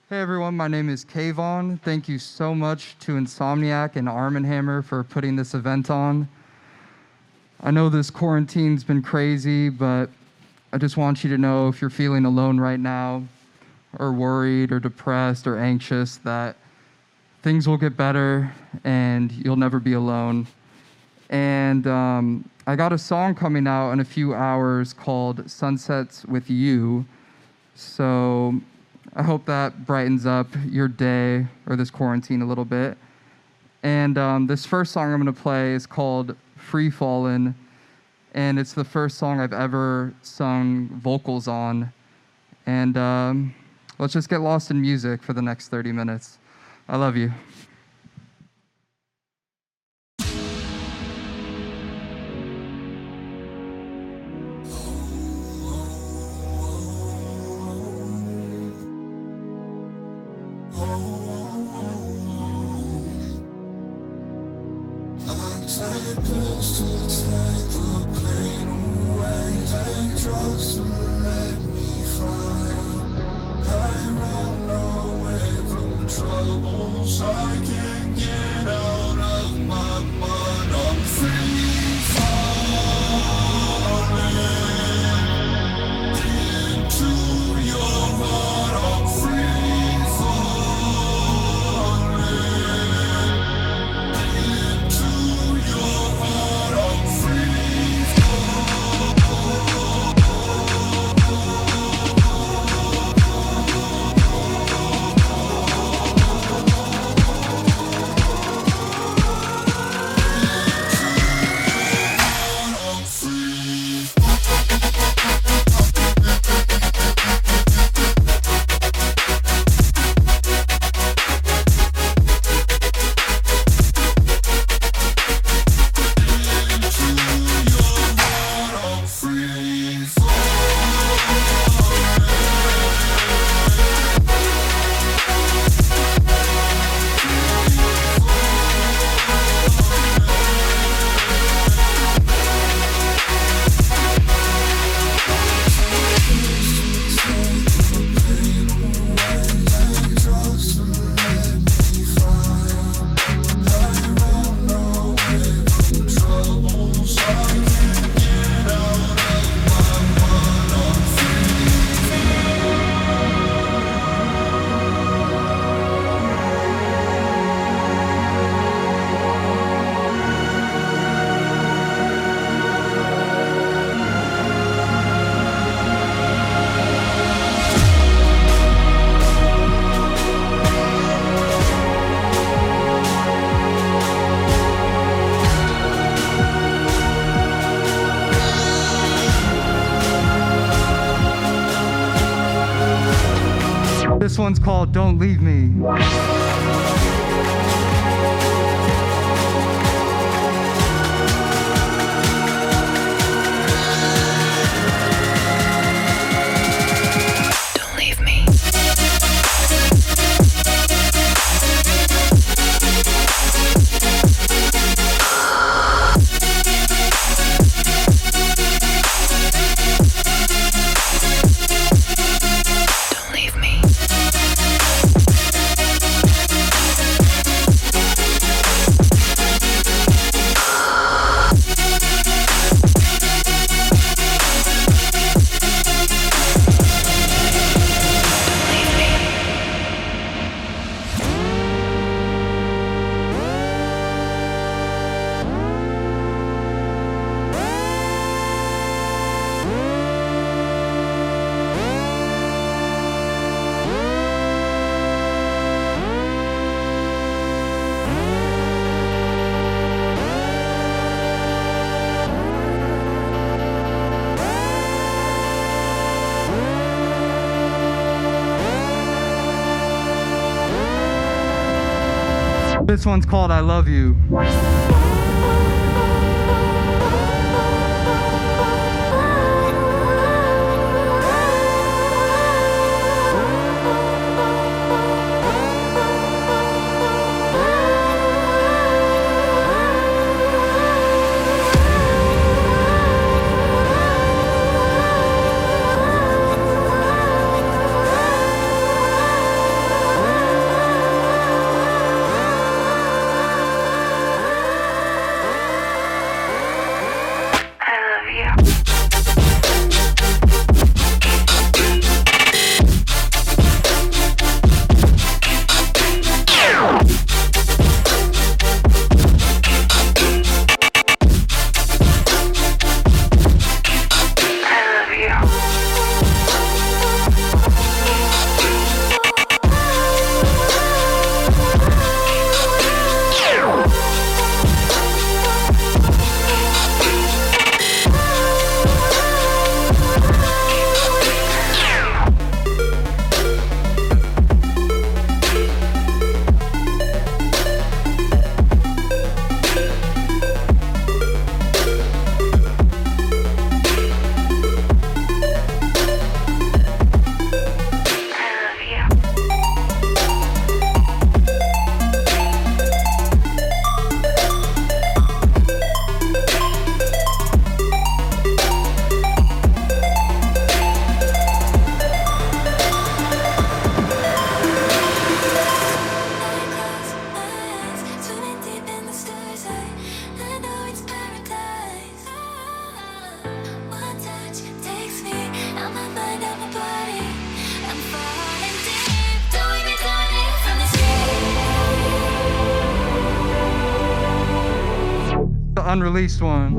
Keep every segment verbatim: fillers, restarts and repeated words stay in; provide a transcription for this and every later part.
Hey everyone, my name is Kayvon. Thank you so much to Insomniac and Arm and Hammer for putting this event on. I know this quarantine's been crazy, but I just want you to know if you're feeling alone right now, or worried or depressed or anxious, that things will get better and you'll never be alone. And um, I got a song coming out in a few hours called Sunsets with You. So I hope that brightens up your day or this quarantine a little bit. And um, this first song I'm going to play is called Free Fallin', and it's the first song I've ever sung vocals on. And um, let's just get lost in music for the next thirty minutes. I love you. This one's called Don't Leave Me. This one's called I Love You. unreleased one.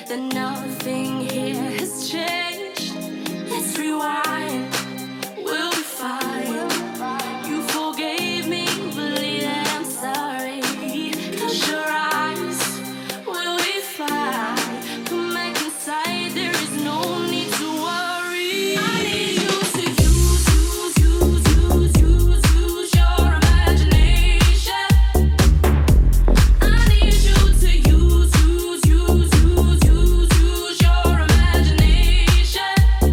that nothing here has changed. Let's rewind, we'll be fine. You forgave me, believe that I'm sorry. Close your eyes, we'll be fine. Come back inside, there is no need to worry. I need you to use, use, use, use, use, use your imagination. I need you to use, use, use, use, use, use your imagination.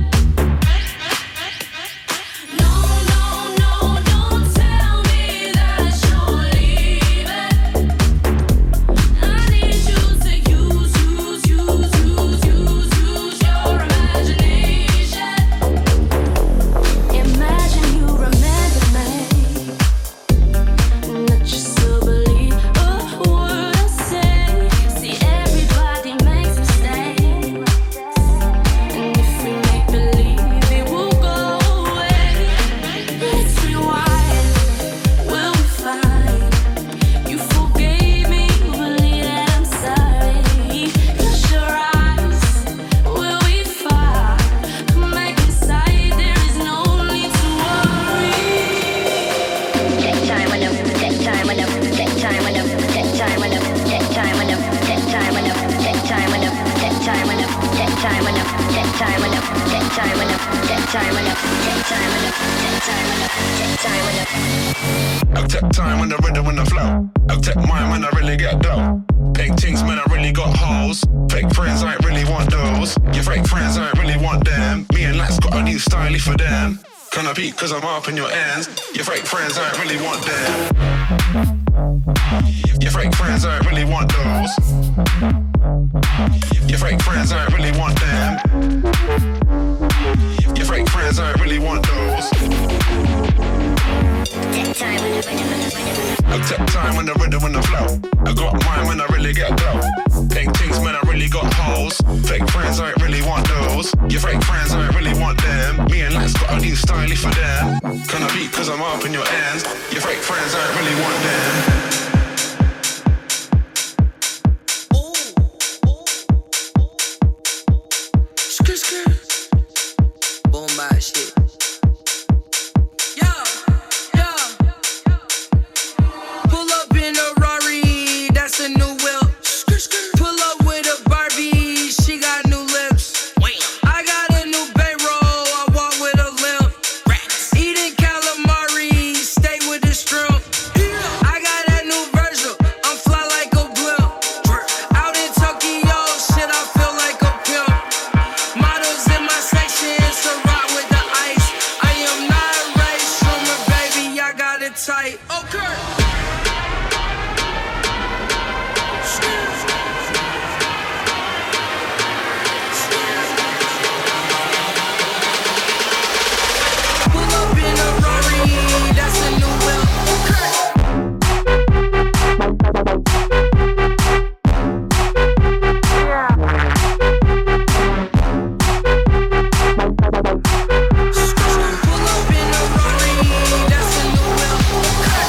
No, no, no, don't tell me that you're leaving. I need you to use, use, use, use, use, use your imagination. Imagine you remember me, not just to believe a word I say. See, everybody makes mistakes, and if we make believe, it will go away. Let's rewind, we'll be fine. You forgave me, believe that I'm sorry. Close your eyes, we'll be fine. Come back inside, there is no need to worry. Take time enough, take time enough, take time enough, take time enough, take time enough, take time enough, take time enough, take time enough, take time enough, take time enough, take time enough, take time enough, take time enough, take time enough, take time enough. I'll take time when the rhythm and the flow. I'll take mine when I really get dough. Paintings, man, I really got holes. Fake friends, I ain't really want those. Your fake friends, I ain't really want them. Me and Lax got a new style for them. Can I beat cause I'm up in your ends? Your fake friends, I ain't really want them. Your fake friends, I ain't really want those. Your fake friends, I ain't really want them. Your fake friends, I ain't really want those. Take time when the rhythm and the rhythm. I'll take time when the rhythm and the flow. I got mine when I really get dough. Paintings, man, I really got holes. Fake friends, I ain't really want those. Your fake friends, I ain't really want them. Me and Lax got a new style for them. Can I beat cause I'm up in your ends? Your fake friends, I ain't really want them. Boom bap shit. Yeah, yeah. Pull up in a Rari, that's a new whip. Pull up with a Barbie, she got new lips. I got a new bankroll, I walk with a limp. Eating calamari, stay with the shrimp. I got that new Virgil, I'm fly like a blimp. Out in Tokyo, shit, I feel like a pimp. Models in my section, so rock with the ice. I am not a race swimmer, baby, I got it tight. Okay. Pull up in a Rari, that's a new whip. Okay. Pull up in a Rari, that's a new whip. Okay.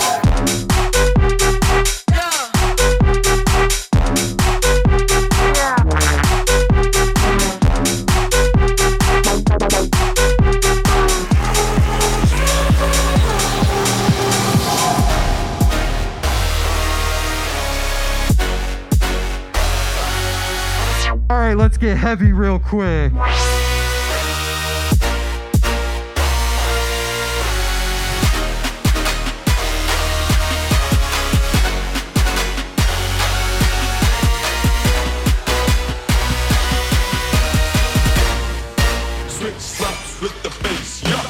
All right, let's get heavy real quick. Switch slaps with the bass, yeah.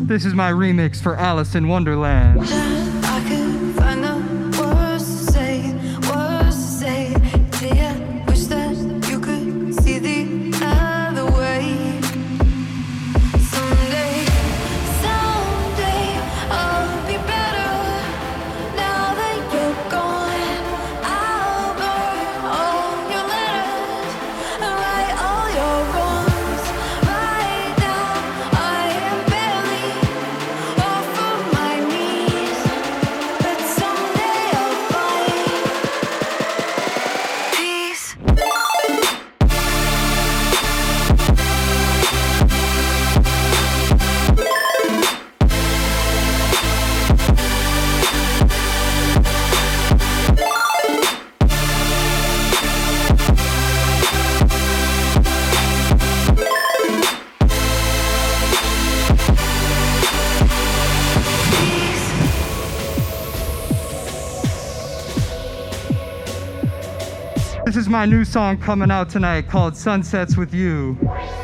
This is my remix for Alice in Wonderland. I could find the words to say, words to say. Dear, wish that you could see the other way. Someday, someday I'll be better. Now that you're gone, I'll burn all your letters and right all your wrongs. Right now I am barely off of my knees, but someday I'll find peace. This is my new song coming out tonight called Sunsets with You.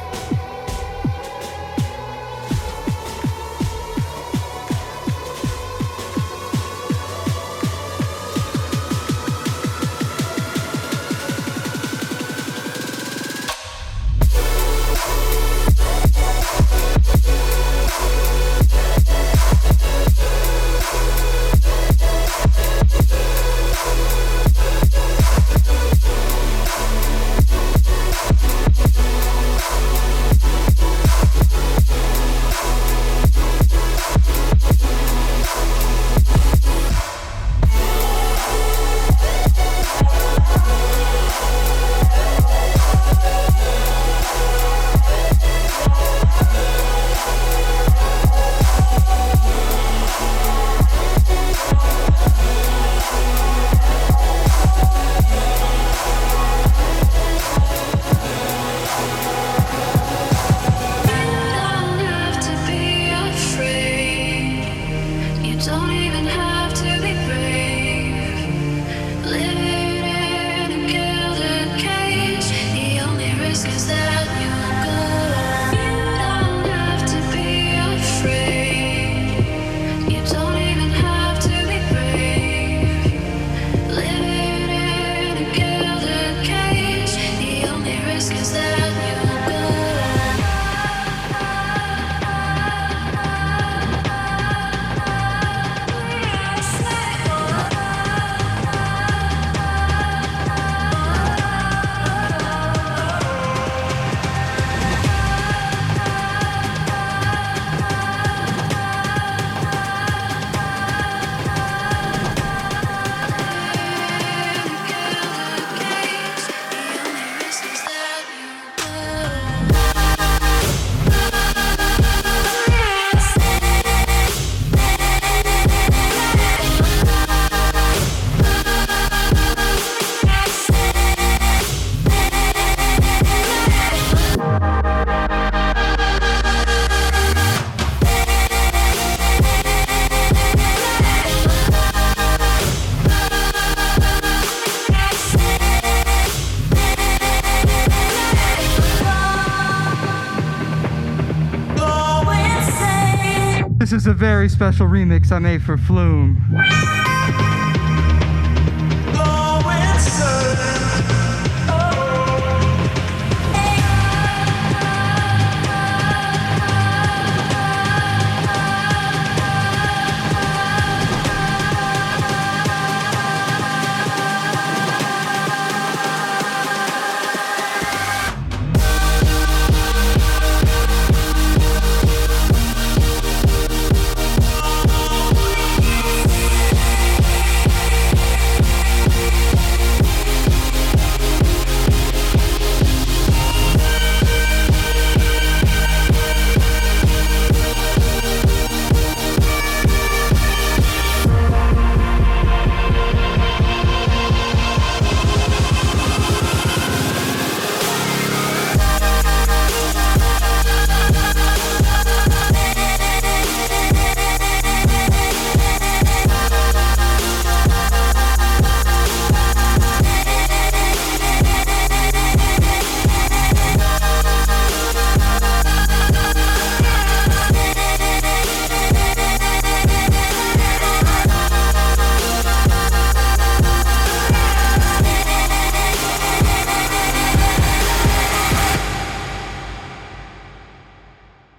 This is a very special remix I made for Flume.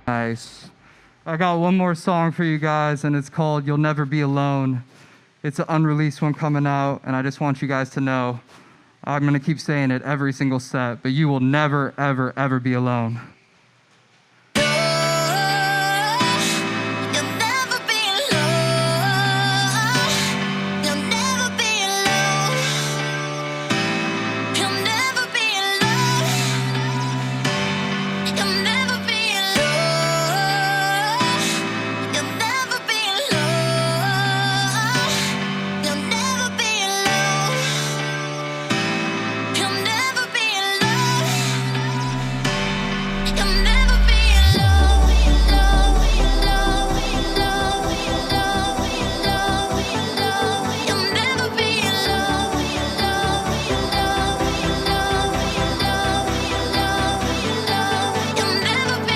Nice. I got one more song for you guys, and it's called You'll Never Be Alone. It's an unreleased one coming out, and I just want you guys to know, I'm going to keep saying it every single set, but you will never, ever, ever be alone. You'll never be alone. You'll never be alone. You'll never be alone. You'll never be alone. You'll never be alone. You'll never be alone. You'll never be alone. You'll never be alone. Alone, alone, alone, alone, alone, alone. You'll never be alone. Alone, alone, alone, alone, alone, alone. You'll never be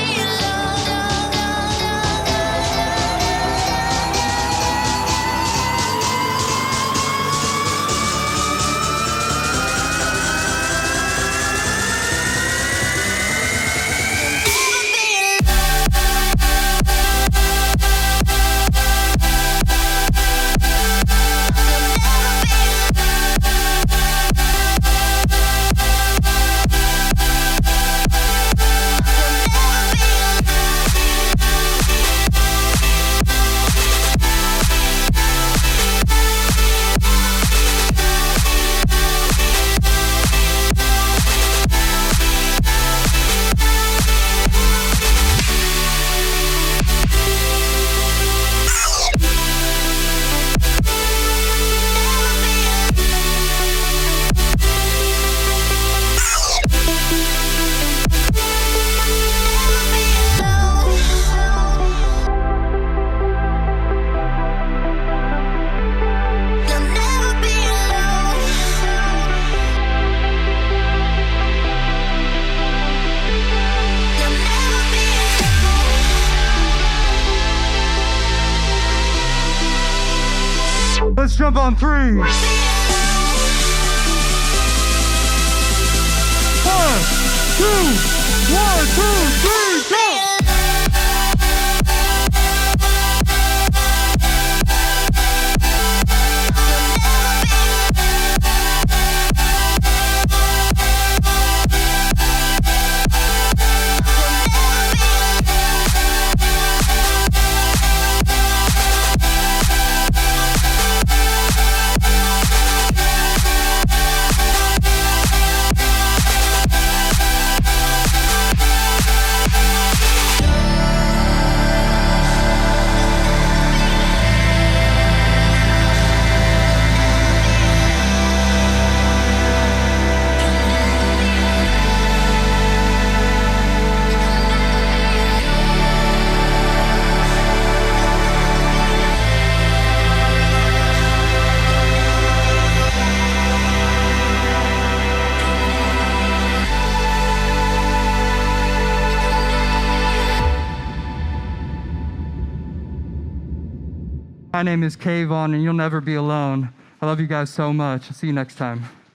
Let's jump on three. One, two, one, two, three, go! My name is Kayvon, and you'll never be alone. I love you guys so much. I'll see you next time.